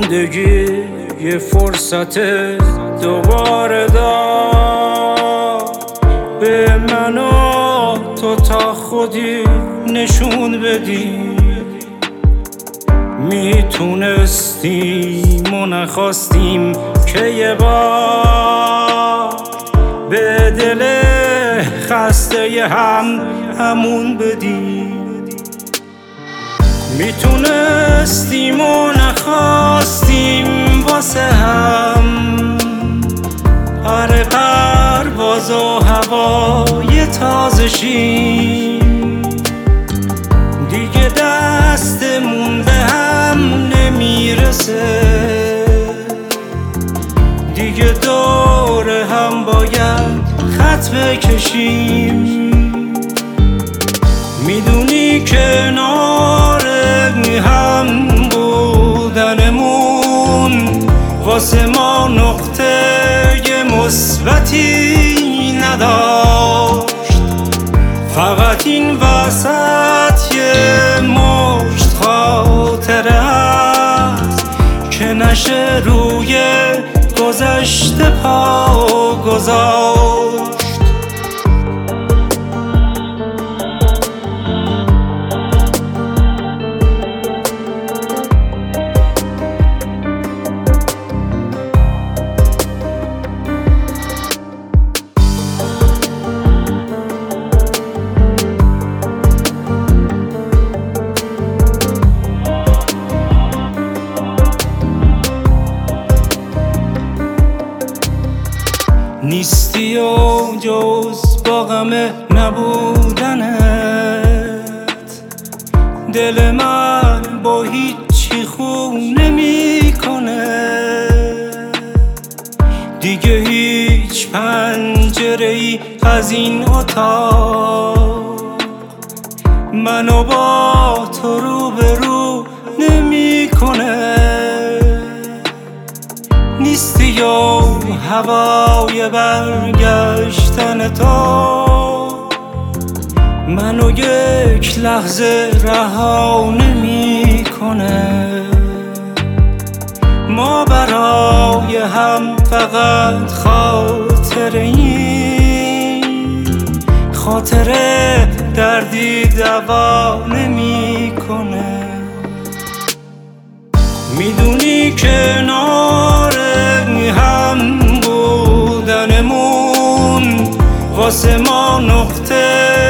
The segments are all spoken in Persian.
زندگی یه فرصت دوباره داد به من و تو تا خودی نشون بدی. میتونستیم و نخواستیم که یه بار به دل خسته همون بدیم. میتونستیم و نخواستیم واسه هم پر پرواز و هوای تازه شیم. دیگه دستمون به هم نمیرسه، دیگه دور هم باید خط بکشیم. میدونی کنار هم بودنمون واسه ما نقطه مثبتی نداشت. فقط این وسط یه مشت خاطره هست که نشه روی گذشته پا گذاشت. نیستی و جز با غم نبودنت دل من با هیچی خوب نمی کنه. دیگه هیچ پنجره‌ای از این اتاق منو با تو روبرو نمی کنه. نیستی و هوای برگشتن تو منو یک لحظه رها نمی کنه. ما برای هم فقط خاطره ایم، خاطره دردی دوا نمی کنه. میدونی کنار هم بودنمون واسه ما نقطه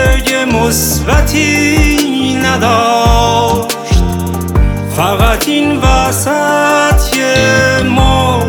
مثبتی نداشت. فقط این وسط یه